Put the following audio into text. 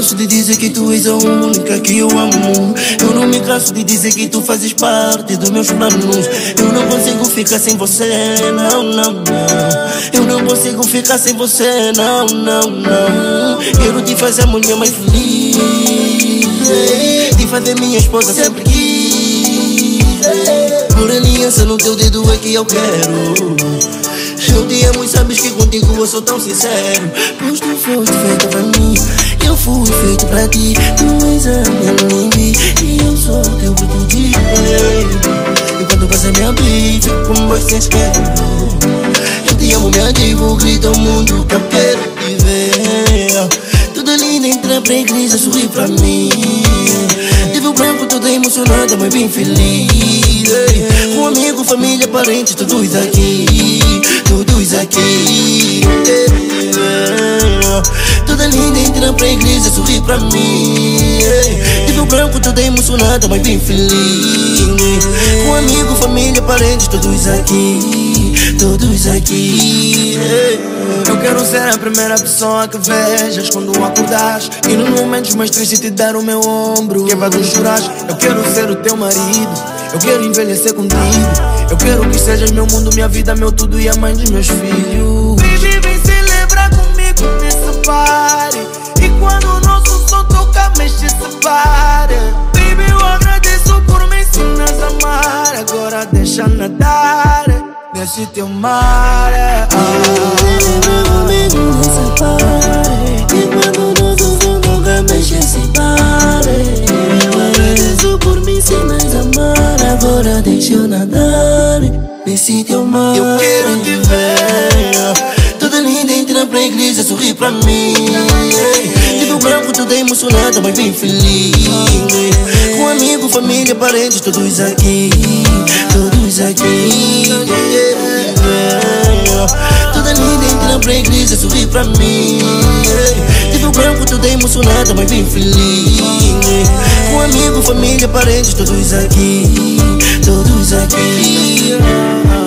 canso de dizer que tu és a única que eu amo. Eu não me canso de dizer que tu fazes parte dos meus planos. Eu não consigo ficar sem você, não, não, não. Eu não consigo ficar sem você, não, não, não. Quero te fazer a mulher mais feliz, te fazer minha esposa sempre quis. Por aliança no teu dedo é que eu quero. Eu te amo e sabes que contigo eu sou tão sincero. Pois tu foste feita pra mim, eu fui feito pra ti. Tu és a minha limite e eu sou o teu bruto de lei. E quando você me abrir, fico com você esquerdo. Eu te amo, me ativo, grito ao mundo que eu quero te ver. Toda linda, entra pra igreja, sorri pra mim. Tive o branco, toda emocionada, mas bem feliz. Com amigo, família, parentes, todos aqui. Todos aqui. Toda linda, entra pra igreja, sorri pra mim. Tive o branco, toda emocionada, mas bem feliz. Com amigo, família, parentes, todos aqui. Todos aqui. Eu quero ser a primeira pessoa que vejas quando acordares, e nos momentos mais tristes te dar o meu ombro, que é pra tu chorar. Eu quero ser o teu marido, eu quero envelhecer contigo. Eu quero que sejas meu mundo, minha vida, meu tudo e a mãe dos meus filhos. Baby, vem celebrar comigo nesse party, e quando o nosso som toca, mexe esse party. Baby, eu agradeço por me ensinar a amar. Agora deixa nadar nesse teu mar. Comigo nessa party, e quando o nosso som toca, mexe esse party. Eu agradeço por me ensinar a amar. Agora deixa eu nadar nesse teu mar. Eu quero te ver, toda linda, entra pra igreja, sorri pra mim. Tive o branco, toda emocionada, mas bem feliz. Com amigo, família, parentes, todos aqui. Todos aqui. Toda linda, entra pra igreja, sorri pra mim. Tive o branco, toda emocionada, mas bem feliz. Com amigo, família, parentes, todos aqui. Todos aqui.